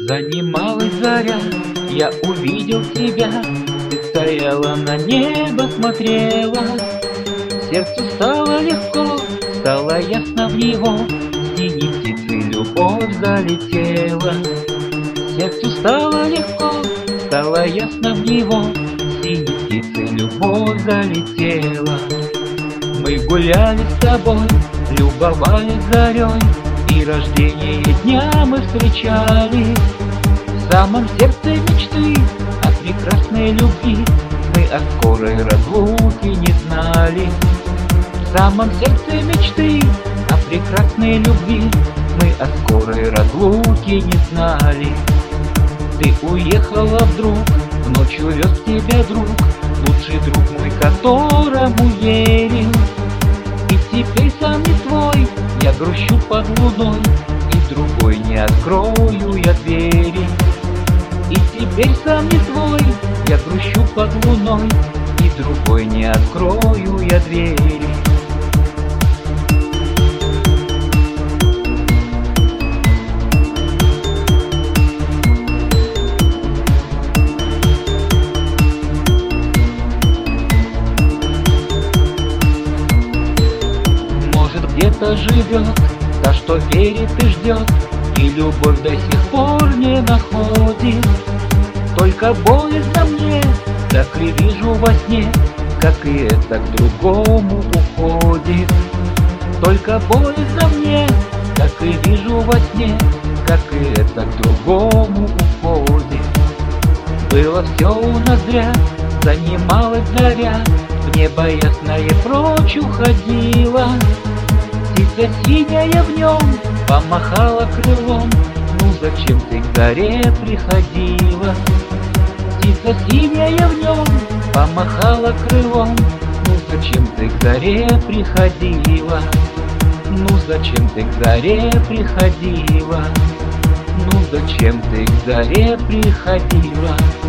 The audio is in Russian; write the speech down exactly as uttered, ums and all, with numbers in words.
Занималась заря, я увидел тебя, ты стояла на небо, смотрела. Сердцу стало легко, стало ясно в него, синей птицей любовь залетела. Сердцу стало легко, стало ясно в него, синей птицей любовь залетела. Мы гуляли с тобой, любовались зарей, и рождение дня мы встречали. В самом сердце мечты о прекрасной любви мы о скорой разлуке не знали. В самом сердце мечты о прекрасной любви мы о скорой разлуке не знали. Ты уехала вдруг, в ночь увез тебя друг, лучший друг мой, которому верил. И теперь сам не свой, я грущу под луной, и другой не открою я двери. И теперь сам не свой, я грущу под луной, и другой не открою я двери. Может, где-то живет та, что верит и ждет, и любовь до сих пор не находит. Только боязно мне, так и вижу во сне, как и это к другому уходит. Только боязно мне, так и вижу во сне, как и это к другому уходит. Было все у нас зря, занималась заря, в небо ясное прочь уходила. Птица синяя в нем помахала крылом, ну зачем ты к заре приходила? Птица синяя в нем помахала крылом, ну зачем ты к заре приходила? Ну зачем ты к заре приходила? Ну зачем ты к заре приходила?